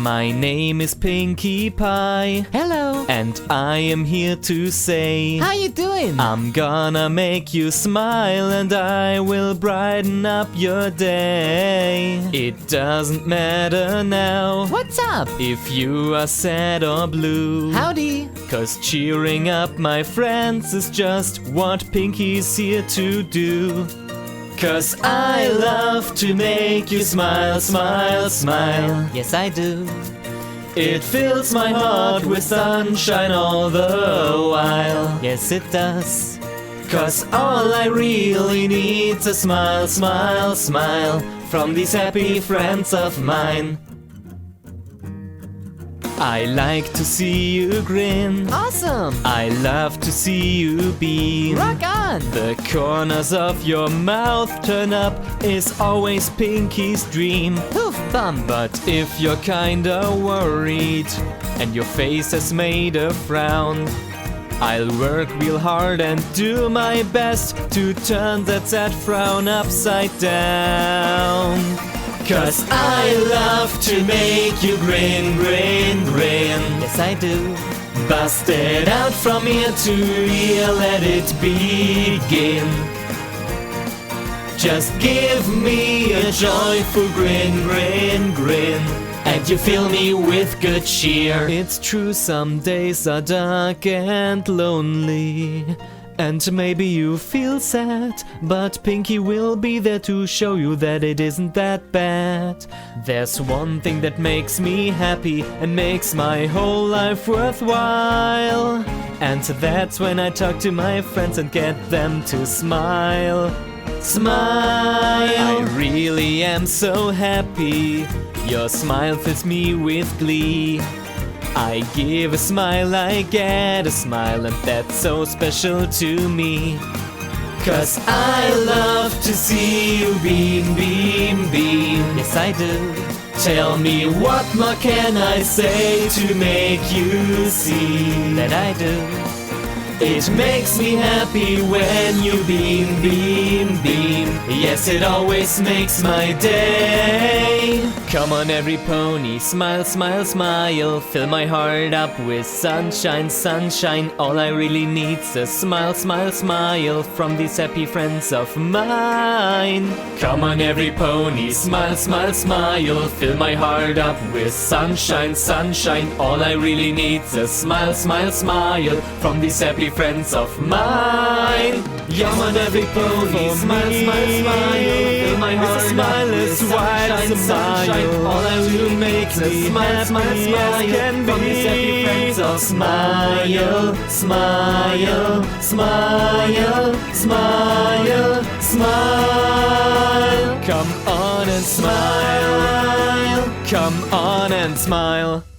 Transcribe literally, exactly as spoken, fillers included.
My name is Pinkie Pie. Hello. And I am here to say, How you doing? I'm gonna make you smile and I will brighten up your day. It doesn't matter now What's up? if you are sad or blue. Howdy. Cause cheering up my friends is just what Pinkie's here to do. Cause I love to make you smile, smile, smile. Yes, I do. It fills my heart with sunshine all the while. Yes, it does. Cause all I really need's a smile, smile, smile from these happy friends of mine. I like to see you grin. Awesome. I love to see you beam. Rock on. The corners of your mouth turn up is always Pinkie's dream. Poof bum. But if you're kinda worried and your face has made a frown, I'll work real hard and do my best to turn that sad frown upside down. Cause I love to make you grin, grin, grin. Yes, I do. Bust it out from ear to ear, let it begin. Just give me a joyful grin, grin, grin, and you fill me with good cheer. It's true, some days are dark and lonely, and maybe you feel sad, but Pinkie will be there to show you that it isn't that bad. There's one thing that makes me happy and makes my whole life worthwhile, and that's when I talk to my friends and get them to smile. Smile! I really am so happy. Your smile fills me with glee. I give a smile, I get a smile, and that's so special to me. Cause I love to see you beam, beam, beam. Yes, I do. Tell me what more can I say to make you see That I do. it makes me happy when you beam, beam, beam. Yes, it always makes my day. Come on every pony, smile, smile, smile. Fill my heart up with sunshine, sunshine. All I really need's a smile, smile, smile from these happy friends of mine. Come on every pony, smile, smile, smile. Fill my heart up with sunshine, sunshine. All I really need's a smile, smile, smile from these happy friends of mine. Come on every pony, smile, smile, smile. Fill my heart up with sunshine, sunshine. All I really make me smile, smile, smile from these happy friends of smile, smile, smile, smile, smile. Come on and smile. Come on and smile.